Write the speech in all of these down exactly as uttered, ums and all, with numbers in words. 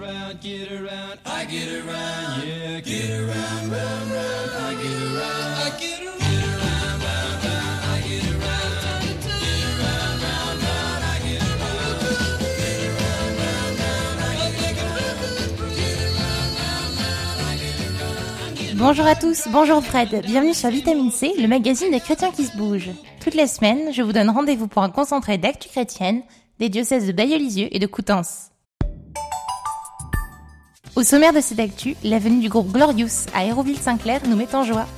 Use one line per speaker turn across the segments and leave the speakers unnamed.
around, get around, I get around, yeah, get around, round, round, I get around, I get around, get around, round, round, I get around, get around, round, round, I get around, get around, round, round, I get around, get around, round, round, I get around.
Bonjour à tous, bonjour Fred, bienvenue sur Vitamine C, le magazine des chrétiens qui se bougent. Toutes les semaines, je vous donne rendez-vous pour un concentré d'actu chrétienne des diocèses de Bailleul-Lisieux et de Coutances. Au sommaire de cette actu, la venue du groupe Glorious à Hérouville-Saint-Clair nous met en joie.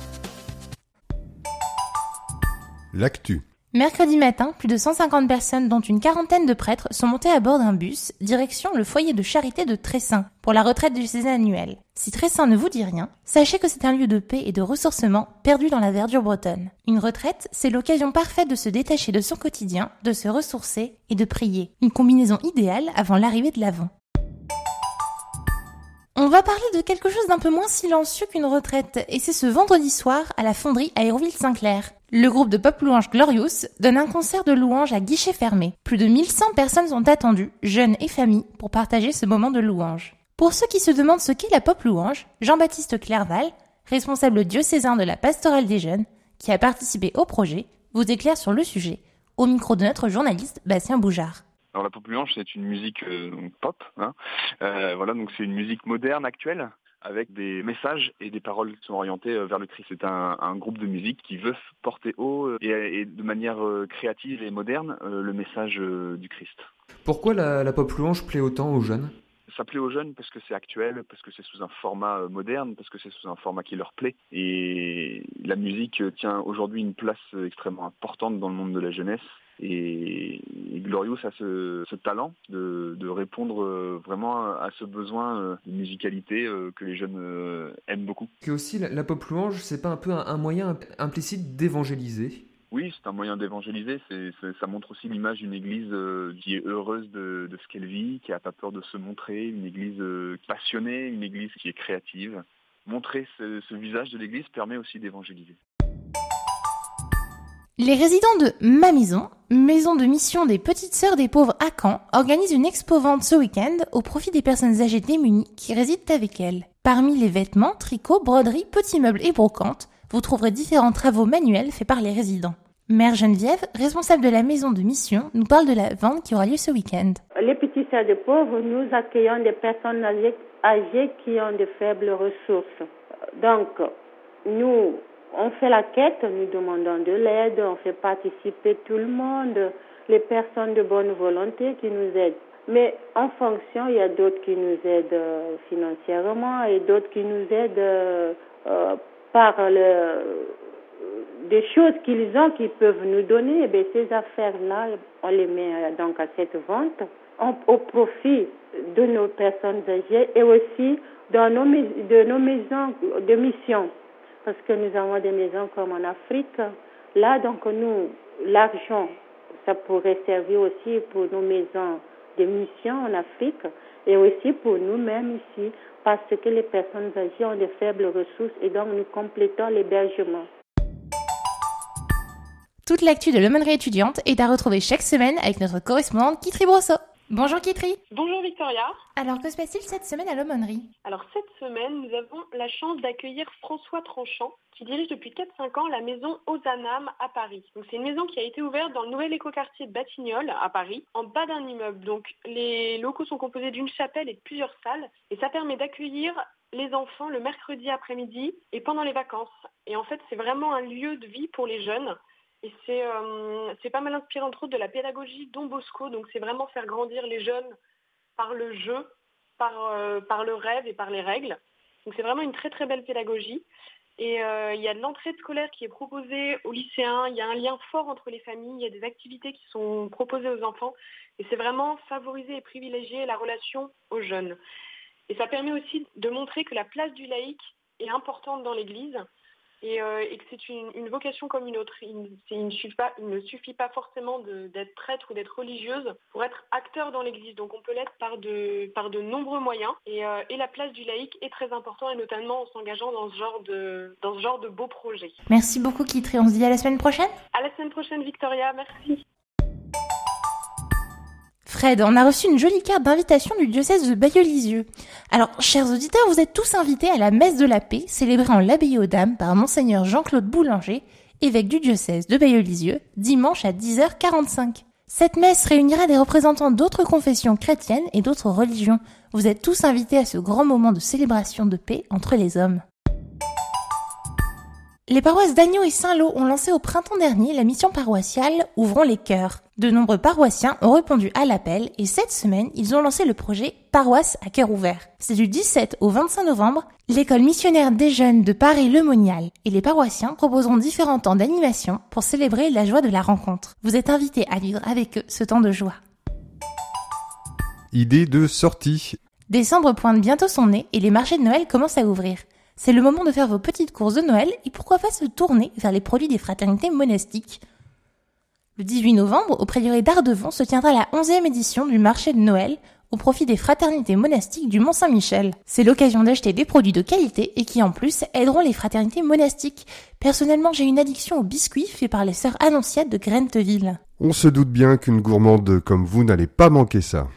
L'actu.
Mercredi matin, plus de cent cinquante personnes, dont une quarantaine de prêtres, sont montées à bord d'un bus, direction le foyer de charité de Tressin, pour la retraite du diocèse annuelle. Si Tressin ne vous dit rien, sachez que c'est un lieu de paix et de ressourcement perdu dans la verdure bretonne. Une retraite, c'est l'occasion parfaite de se détacher de son quotidien, de se ressourcer et de prier. Une combinaison idéale avant l'arrivée de l'Avent. On va parler de quelque chose d'un peu moins silencieux qu'une retraite, et c'est ce vendredi soir à la Fonderie à Hérouville-Saint-Clair. Le groupe de pop louange Glorious donne un concert de louange à guichet fermé. Plus de mille cent personnes sont attendues, jeunes et familles, pour partager ce moment de louange. Pour ceux qui se demandent ce qu'est la pop louange, Jean-Baptiste Clerval, responsable diocésain de la pastorale des jeunes, qui a participé au projet, vous éclaire sur le sujet, au micro de notre journaliste Bastien Boujard.
Alors la pop louange, c'est une musique euh, donc pop, hein. euh, voilà, donc c'est une musique moderne actuelle avec des messages et des paroles qui sont orientées euh, vers le Christ. C'est un, un groupe de musique qui veut porter haut euh, et, et de manière euh, créative et moderne euh, le message euh, du Christ.
Pourquoi la, la pop louange plaît autant aux jeunes ?
Ça plaît aux jeunes parce que c'est actuel, parce que c'est sous un format euh, moderne, parce que c'est sous un format qui leur plaît. Et la musique euh, tient aujourd'hui une place euh, extrêmement importante dans le monde de la jeunesse. Et, et Glorious a ce, ce talent de, de répondre euh, vraiment à ce besoin euh, de musicalité euh, que les jeunes euh, aiment beaucoup.
Que aussi la, la pop louange, c'est pas un peu un, un moyen implicite d'évangéliser ?
Oui, c'est un moyen d'évangéliser. C'est, c'est, ça montre aussi l'image d'une église euh, qui est heureuse de, de ce qu'elle vit, qui n'a pas peur de se montrer, une église euh, passionnée, une église qui est créative. Montrer ce, ce visage de l'église permet aussi d'évangéliser.
Les résidents de Ma Maison, maison de mission des petites sœurs des pauvres à Caen, organisent une expo-vente ce week-end au profit des personnes âgées démunies qui résident avec elles. Parmi les vêtements, tricots, broderies, petits meubles et brocantes, vous trouverez différents travaux manuels faits par les résidents. Mère Geneviève, responsable de la maison de mission, nous parle de la vente qui aura lieu ce week-end.
Les petites sœurs des pauvres, nous accueillons des personnes âgées, âgées qui ont de faibles ressources. Donc, nous... on fait la quête, nous demandons de l'aide, on fait participer tout le monde, les personnes de bonne volonté qui nous aident. Mais en fonction, il y a d'autres qui nous aident financièrement et d'autres qui nous aident euh, par le, des choses qu'ils ont, qu'ils peuvent nous donner. Et bien, ces affaires-là, on les met donc à cette vente on, au profit de nos personnes âgées et aussi dans nos, de nos maisons de mission. Parce que nous avons des maisons comme en Afrique. Là, donc, nous, l'argent, ça pourrait servir aussi pour nos maisons de mission en Afrique et aussi pour nous-mêmes ici, parce que les personnes âgées ont de faibles ressources et donc nous complétons l'hébergement.
Toute l'actu de l'aumônerie étudiante est à retrouver chaque semaine avec notre correspondante Kitri Brosseau. Bonjour Kitri.
Bonjour Victoria.
Alors que se passe-t-il cette semaine à l'aumônerie ?
Alors cette semaine, nous avons la chance d'accueillir François Tranchant, qui dirige depuis quatre à cinq ans la maison Ozanam à Paris. Donc c'est une maison qui a été ouverte dans le nouvel écoquartier de Batignolles à Paris, en bas d'un immeuble. Donc les locaux sont composés d'une chapelle et de plusieurs salles, et ça permet d'accueillir les enfants le mercredi après-midi et pendant les vacances. Et en fait, c'est vraiment un lieu de vie pour les jeunes. Et c'est, euh, c'est pas mal inspiré entre autres de la pédagogie Don Bosco, donc c'est vraiment faire grandir les jeunes par le jeu, par, euh, par le rêve et par les règles. Donc c'est vraiment une très très belle pédagogie. Et euh, il y a de l'entraide scolaire qui est proposée aux lycéens, il y a un lien fort entre les familles, il y a des activités qui sont proposées aux enfants. Et c'est vraiment favoriser et privilégier la relation aux jeunes. Et ça permet aussi de montrer que la place du laïc est importante dans l'Église. Et, euh, et que c'est une, une vocation comme une autre. Il, c'est, il, ne suffit pas, il ne suffit pas forcément de, d'être prêtre ou d'être religieuse pour être acteur dans l'Église. Donc on peut l'être par de, par de nombreux moyens. Et, euh, et la place du laïc est très importante, et notamment en s'engageant dans ce genre de, dans ce genre de beaux projets.
Merci beaucoup Kitri, on se dit à la semaine prochaine.
À la semaine prochaine Victoria, merci.
Fred, on a reçu une jolie carte d'invitation du diocèse de Bailleul-Lisieux. Alors, chers auditeurs, vous êtes tous invités à la messe de la paix, célébrée en l'abbaye aux Dames par Monseigneur Jean-Claude Boulanger, évêque du diocèse de Bailleul-Lisieux, dimanche à dix heures quarante-cinq. Cette messe réunira des représentants d'autres confessions chrétiennes et d'autres religions. Vous êtes tous invités à ce grand moment de célébration de paix entre les hommes. Les paroisses d'Agneaux et Saint-Lô ont lancé au printemps dernier la mission paroissiale « Ouvrons les cœurs ». De nombreux paroissiens ont répondu à l'appel et cette semaine, ils ont lancé le projet « Paroisse à cœur ouvert ». C'est du dix-sept au vingt-cinq novembre, l'école missionnaire des jeunes de Paris-le-Monial et les paroissiens proposeront différents temps d'animation pour célébrer la joie de la rencontre. Vous êtes invités à vivre avec eux ce temps de joie.
Idée de sortie.
Décembre pointe bientôt son nez et les marchés de Noël commencent à ouvrir. C'est le moment de faire vos petites courses de Noël et pourquoi pas se tourner vers les produits des fraternités monastiques. Le dix-huit novembre, au prieuré d'Ardevon, se tiendra la onzième édition du marché de Noël au profit des fraternités monastiques du Mont-Saint-Michel. C'est l'occasion d'acheter des produits de qualité et qui en plus aideront les fraternités monastiques. Personnellement, j'ai une addiction aux biscuits faits par les sœurs Annonciates de Grenteville.
On se doute bien qu'une gourmande comme vous n'allez pas manquer ça.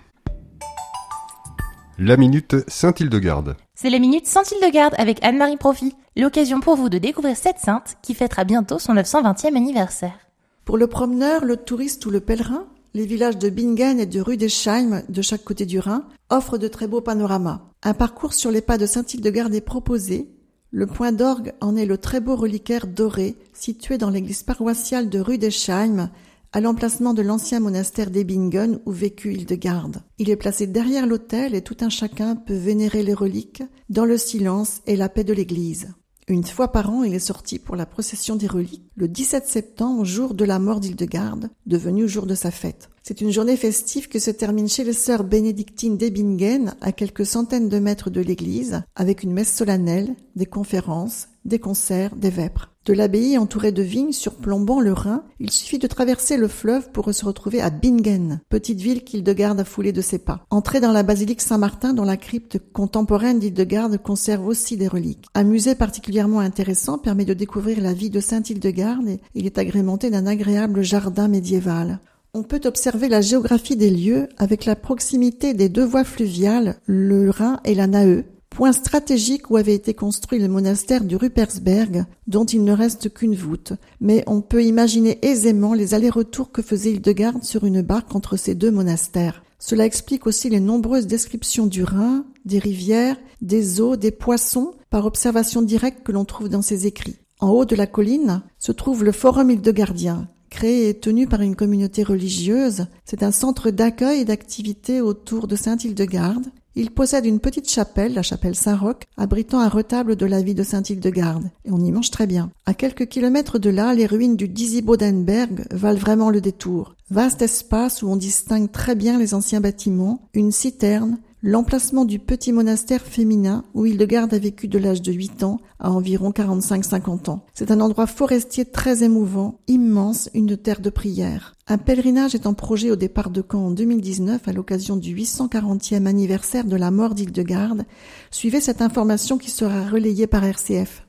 La Minute Sainte-Hildegarde.
C'est la Minute Sainte-Hildegarde avec Anne-Marie Profit. L'occasion pour vous de découvrir cette sainte qui fêtera bientôt son neuf cent vingtième anniversaire.
Pour le promeneur, le touriste ou le pèlerin, les villages de Bingen et de Rüdesheim, de chaque côté du Rhin, offrent de très beaux panoramas. Un parcours sur les pas de Sainte-Hildegarde est proposé. Le point d'orgue en est le très beau reliquaire doré, situé dans l'église paroissiale de Rüdesheim, à l'emplacement de l'ancien monastère d'Ebingen où vécut Hildegarde. Il est placé derrière l'autel et tout un chacun peut vénérer les reliques dans le silence et la paix de l'église. Une fois par an, il est sorti pour la procession des reliques, le dix-sept septembre, jour de la mort d'Hildegarde, devenu jour de sa fête. C'est une journée festive que se termine chez les sœurs bénédictines d'Ebingen, à quelques centaines de mètres de l'église, avec une messe solennelle, des conférences, des concerts, des vêpres. De l'abbaye entourée de vignes surplombant le Rhin, il suffit de traverser le fleuve pour se retrouver à Bingen, petite ville qu'Hildegarde a foulée de ses pas. Entrer dans la basilique Saint-Martin dont la crypte contemporaine d'Hildegarde conserve aussi des reliques. Un musée particulièrement intéressant permet de découvrir la vie de Sainte Hildegarde et il est agrémenté d'un agréable jardin médiéval. On peut observer la géographie des lieux avec la proximité des deux voies fluviales, le Rhin et la Nahe, point stratégique où avait été construit le monastère du Ruppersberg, dont il ne reste qu'une voûte, mais on peut imaginer aisément les allers-retours que faisait Hildegarde sur une barque entre ces deux monastères. Cela explique aussi les nombreuses descriptions du Rhin, des rivières, des eaux, des poissons, par observation directe que l'on trouve dans ses écrits. En haut de la colline se trouve le Forum hildegardien. Créé et tenu par une communauté religieuse, c'est un centre d'accueil et d'activité autour de Sainte-Hildegarde. Il possède une petite chapelle, la chapelle Saint-Roch, abritant un retable de la vie de Sainte-Hildegarde. Et on y mange très bien. À quelques kilomètres de là, les ruines du Disibodenberg valent vraiment le détour. Vaste espace où on distingue très bien les anciens bâtiments, une citerne, l'emplacement du petit monastère féminin où Hildegarde a vécu de l'âge de huit ans à environ quarante-cinq à cinquante ans. C'est un endroit forestier très émouvant, immense, une terre de prière. Un pèlerinage est en projet au départ de Caen en deux mille dix-neuf à l'occasion du huit cent quarantième anniversaire de la mort d'Hildegarde. Suivez cette information qui sera relayée par R C F.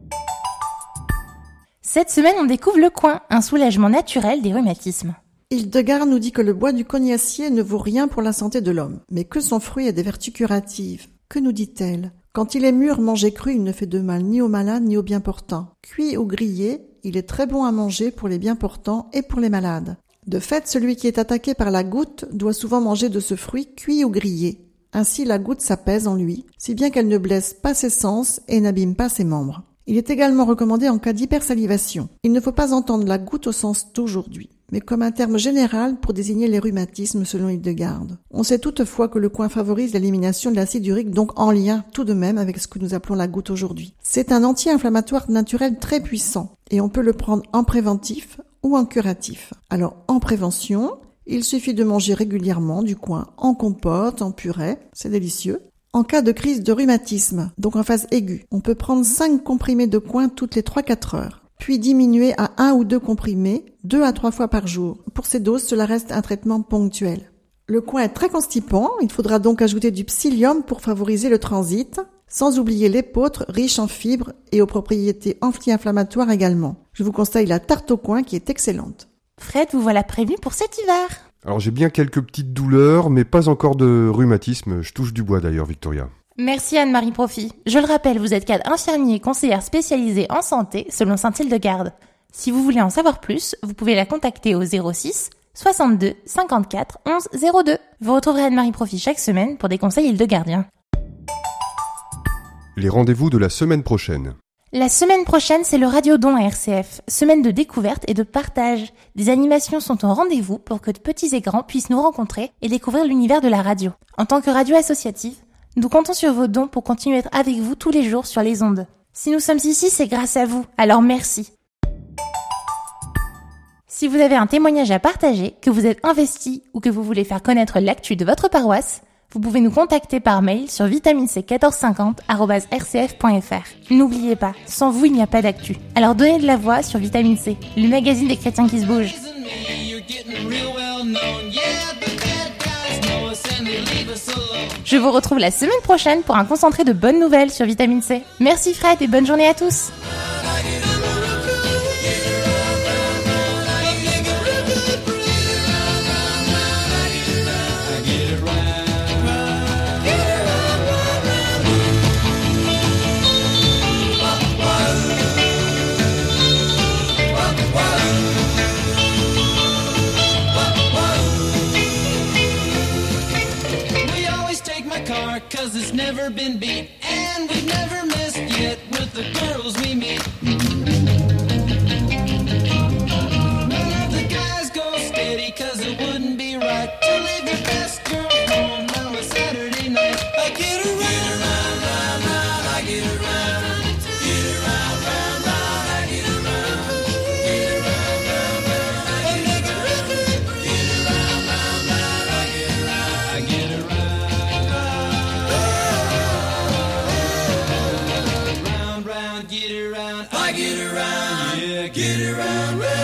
Cette semaine, on découvre le coin, un soulagement naturel des rhumatismes.
Hildegarde nous dit que le bois du cognacier ne vaut rien pour la santé de l'homme, mais que son fruit a des vertus curatives. Que nous dit-elle ? Quand il est mûr, manger cru, il ne fait de mal ni aux malades ni aux bien portants. Cuit ou grillé, il est très bon à manger pour les bien portants et pour les malades. De fait, celui qui est attaqué par la goutte doit souvent manger de ce fruit cuit ou grillé. Ainsi, la goutte s'apaise en lui, si bien qu'elle ne blesse pas ses sens et n'abîme pas ses membres. Il est également recommandé en cas d'hypersalivation. Il ne faut pas entendre la goutte au sens d'aujourd'hui, mais comme un terme général pour désigner les rhumatismes selon Hildegarde. On sait toutefois que le coin favorise l'élimination de l'acide urique, donc en lien tout de même avec ce que nous appelons la goutte aujourd'hui. C'est un anti-inflammatoire naturel très puissant, et on peut le prendre en préventif ou en curatif. Alors, en prévention, il suffit de manger régulièrement du coin en compote, en purée, c'est délicieux. En cas de crise de rhumatisme, donc en phase aiguë, on peut prendre cinq comprimés de coin toutes les trois à quatre heures, puis diminuer à un ou deux comprimés, deux à trois fois par jour. Pour ces doses, cela reste un traitement ponctuel. Le coin est très constipant, il faudra donc ajouter du psyllium pour favoriser le transit, sans oublier l'épeautre riche en fibres et aux propriétés anti-inflammatoires également. Je vous conseille la tarte au coin qui est excellente.
Fred, vous voilà prévenu pour cet hiver.
Alors j'ai bien quelques petites douleurs, mais pas encore de rhumatisme. Je touche du bois d'ailleurs, Victoria.
Merci Anne-Marie Profit. Je le rappelle, vous êtes cadre infirmier et conseillère spécialisée en santé selon Saint-Hildegarde. Si vous voulez en savoir plus, vous pouvez la contacter au zéro six soixante-deux cinquante-quatre onze zéro deux. Vous retrouverez Anne-Marie Profit chaque semaine pour des conseils hildegardiens.
Les rendez-vous de la semaine prochaine.
La semaine prochaine, c'est le Radiodon à R C F, semaine de découverte et de partage. Des animations sont au rendez-vous pour que de petits et grands puissent nous rencontrer et découvrir l'univers de la radio. En tant que radio associative, nous comptons sur vos dons pour continuer à être avec vous tous les jours sur les ondes. Si nous sommes ici, c'est grâce à vous, alors merci. Si vous avez un témoignage à partager, que vous êtes investi ou que vous voulez faire connaître l'actu de votre paroisse, vous pouvez nous contacter par mail sur vitamine c quatorze cinquante arobase r c f point f r. N'oubliez pas, sans vous il n'y a pas d'actu. Alors donnez de la voix sur Vitamine C, le magazine des chrétiens qui se bougent. Je vous retrouve la semaine prochaine pour un concentré de bonnes nouvelles sur Vitamine C. Merci Fred et bonne journée à tous.
Cause it's never been beat, and we've never missed yet with the girls we meet. None of the guys go steady, cause it wouldn't be right to leave your best girl home on a Saturday night. I get around, get around, round, round, I get around, get around, round, round, I get around, get around, round, round, I get around, get around, round, round, I get around, I get around. Get around, I get around, yeah, get around, right.